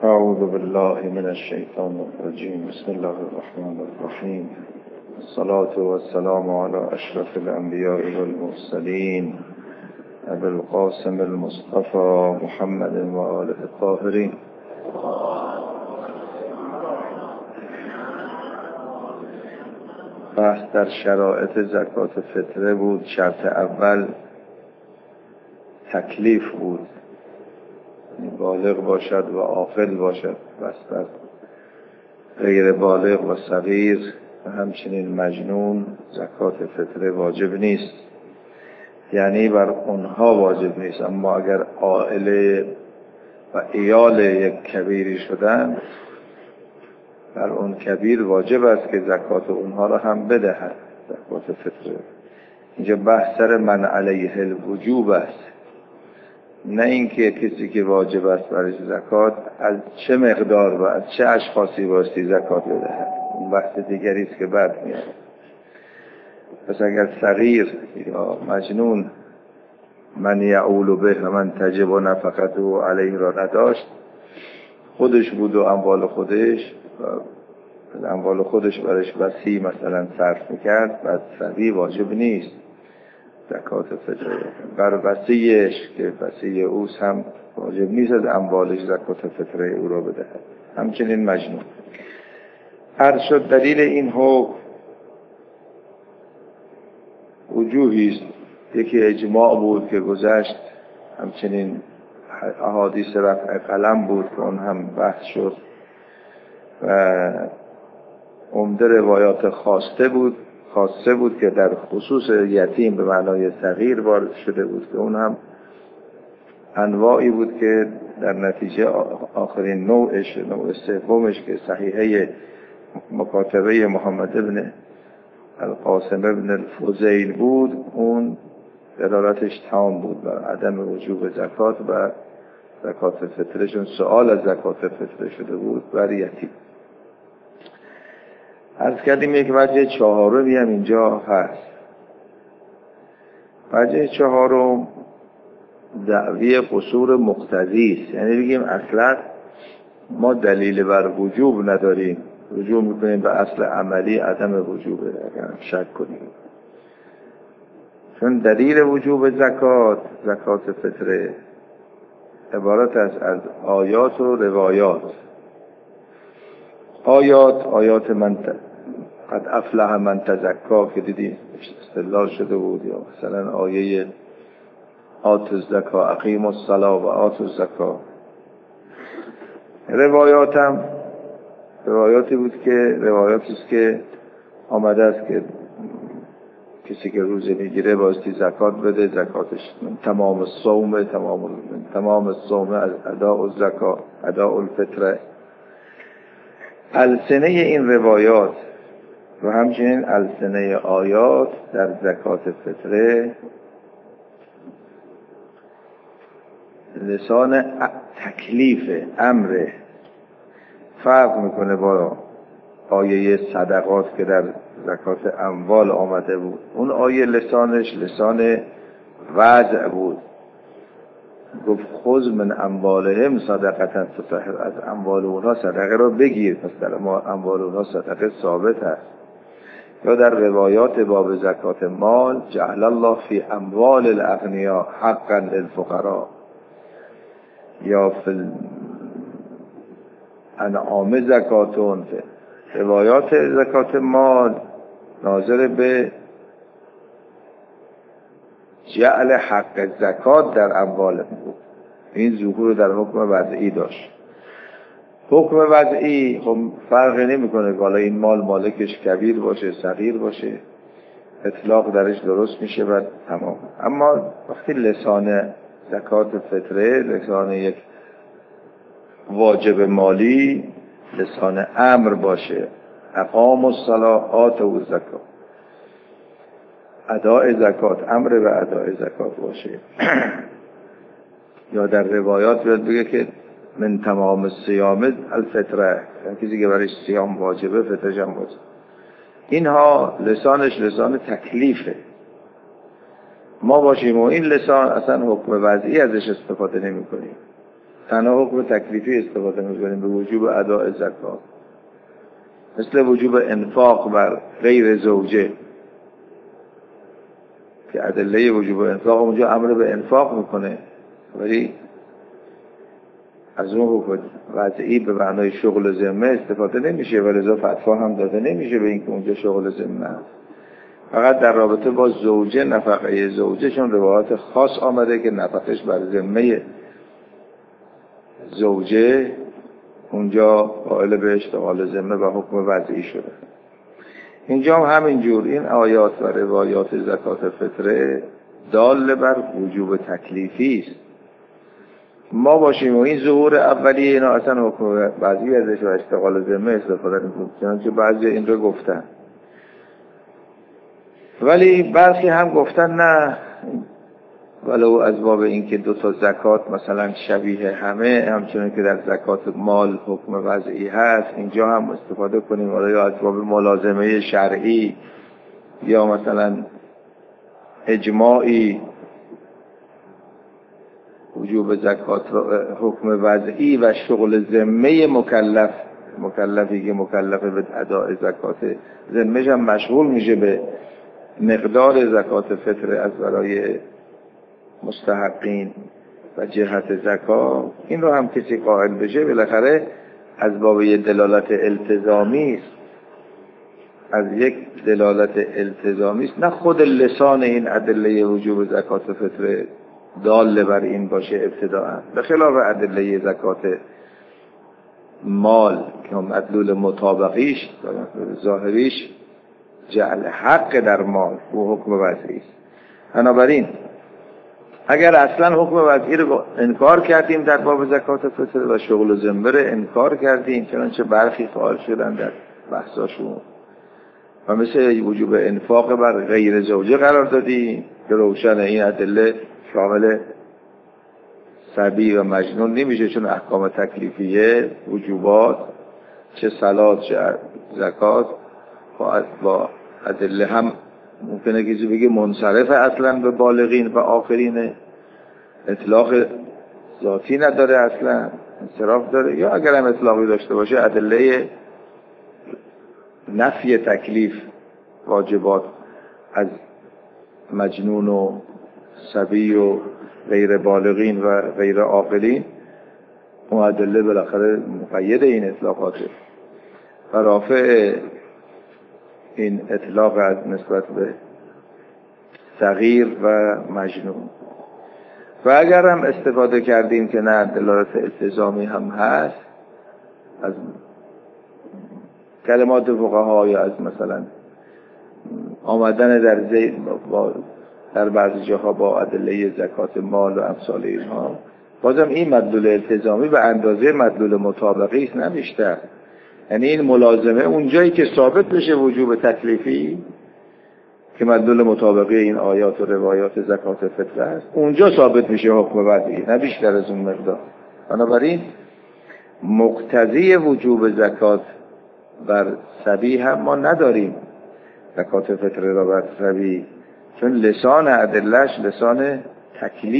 اعوذ بالله من الشیطان الرجیم. بسم الله الرحمن الرحیم. الصلاة والسلام على اشرف الانبیاء والمرسلین ابی القاسم المصطفى محمد و آله الطاهرین. بحث در شرایط زکات فطره بود. شرط اول تکلیف بود، بالغ باشد و عاقل باشد. بس بر غیر بالغ و صغیر و همچنین مجنون زکات فطره واجب نیست، یعنی بر اونها واجب نیست. اما اگر عائله و ایال یک کبیری شدن، بر اون کبیر واجب است که زکات اونها را هم بدهد، زکات فطره. اینجا بحث سر من علیه الوجوب است، نه اینکه کسی که واجب است برای زکات از چه مقدار و از چه اشخاصی بایستی زکات بدهد. اون بحث دیگری است که بعد میاد. پس اگر صغیر یا مجنون من یعول به و من تجب نفقته علیه را نداشت، خودش بود و اموال خودش برش وصی مثلا صرف میکرد، بعد صغیر واجب نیست زکات فطره. بر وصیش که وصی اوست هم واجب نیست از اموالش زکات فطره او را بدهد، همچنین مجنون. عرض شد دلیل این حکم وجوهی است. یکی اجماع بود که گذشت، همچنین احادیث رفع قلم بود که اون هم بحث شد، و عمده روایات خاصه بود که در خصوص یتیم به معنای صغیر وارد شده بود، که اون هم انواعی بود که در نتیجه آخرین نوع سومش که صحیحه مکاتبه محمد ابن القاسم ابن الفضیل بود، اون دلالتش تمام بود بر عدم وجوب زکات و زکات فطره، چون سؤال از زکات فطره شده بود بر یتیم. عرض کردیم یک وجه چهارمی هم اینجا هست. وجه چهارم دعوی قصور مقتضی است، یعنی بگیم اصلا ما دلیل بر وجوب نداریم، رجوع میکنیم به اصل عملی عدم وجوبه اگر شک کنیم. چون دلیل وجوب زکات فطره عبارت است از آیات و روایات. آیات من قد افلح من تزکا که دیدیم استدلال شده بود، یا مثلا آیه آتوا الزکا اقیموا الصلاة و آتوا الزکا. روایاتی است که آمده است که کسی که روزه میگیره بایستی زکات بده، زکاتش من تمام الصوم از اداء الزکا اداء الفطره. السنه این روایات و همچنین السنه آیات در زکات فطره لسان تکلیف امر فرق میکنه با آیه صدقات که در زکات اموال آمده بود. اون آیه لسانش لسان وضع بود، گفت خذ من اموالهم صدقه تطهر، از اموال اونها صدقه را بگیر، پس در اموال اونها صدقه ثابت است. یا در روایات باب زکات مال جعل الله فی اموال الاغنیاء حقا للفقراء، یا فی انعام زکاتون. روایات زکات مال ناظر به جعل حق زکات در اموال بود. این ظهور در حکم وضعی داشت. حکم وضعی خب فرق نمیکنه حالا این مال مالکش کبیر باشه صغیر باشه، اطلاق درش درست میشه و تمام. اما وقتی لسان زکات فطره لسان یک واجب مالی لسان امر باشه، اقام الصلاة آتوا الزکات، اداء زکات، امر به اداء زکات باشه. یا در روایات بیاد بگه که من تمام الصیام الفطره، کسی که برای صیام واجبه فطرش هم واجب. اینها لسانش لسان تکلیفه. ما باشیم و این لسان اصلا حکم وضعی ازش استفاده نمی کنیم. تنها حکم تکلیفی استفاده می‌کنیم به وجوب اداء زکات، مثل وجوب انفاق بر غیر زوجه که ادله وجوب انفاق اونجا امر به انفاق میکنه، ولی از اون حکم وضعی به معنای شغل ذمه استفاده نمیشه و لذا فتوا هم داده نمیشه به اینکه اونجا شغل ذمه است. فقط در رابطه با زوجه، نفقه زوجه، چون روایات خاص آمده که نفقش بر ذمه زوجه، اونجا قائل به اشتغال ذمه و حکم وضعی شده. اینجا هم همینجور این آیات و روایات زکات فطره دال بر وجوب تکلیفی است. ما باشیم و این ظهور اولیه اینا اصلا حکم وضعی ازش و اشتغال ذمه استفاده می‌کنیم، چنانچه بعضی این رو گفتن، ولی برخی هم گفتن نه، ولو از باب این که دو تا زکات مثلا شبیه همه، همچنان که در زکات مال حکم وضعی هست اینجا هم استفاده کنیم، یا از باب ملازمه شرعی یا مثلا اجماعی وجوب زکات حکم وضعی و شغل ذمه مکلفی که مکلف به اداء زکات ذمه‌ش هم مشغول میشه به مقدار زکات فطر از برای مستحقین و جهت زکات، این رو هم کسی قائل بشه بالاخره از باب دلالت التزامی است، از یک دلالت التزامی است، نه خود لسان این ادله وجوب زکات فطر دال بر این باشه ابتداءً، به خلاف ادله زکات مال که مدلول مطابقیش ظاهریش جعل حق در مال و حکم وضعی است. بنابراین اگر اصلا حکم وضعی رو انکار کردیم در باب زکات فطر و شغل ذمه رو انکار کردیم، چنانچه برخی قائل شدن در بحثاشون، و مثل وجوب انفاق بر غیر زوجه قرار دادیم که روشن این ادله شامل صبی و مجنون نمیشه، چون احکام تکلیفیه وجوبات چه صلات چه زکات با ادله هم ممکنه کسی بگه منصرف اصلا به بالغین و آخرین، اطلاق ذاتی نداره، اصلا انصراف داره، یا اگر هم اطلاقی داشته باشه ادله نفی تکلیف واجبات از مجنون و صبی و غیر بالغین و غیر عاقلین، اون ادله بالاخره مقید این اطلاقاته و رافع این اطلاق از نسبت به صغیر و مجنون. و اگر هم استفاده کردیم که نه دلالت التزامی هم هست از کلمات فقها یا از مثلا آمدن در بعضی جاها با ادله زکات مال و امثال اینها، بازم این مدلول التزامی به اندازه مدلول مطابقی است، نه بیشتر. یعنی این ملازمه اونجایی که ثابت بشه وجوب تکلیفی که مدلول مطابقی این آیات و روایات زکات فطر است، اونجا ثابت میشه حکم وضعی، نه بیشتر از اون مقدار. بنابراین مقتضی وجوب زکات بر صبی هم ما نداریم، زکات فطر را بر صبی، چون لسان ادلهش لسان تکلیف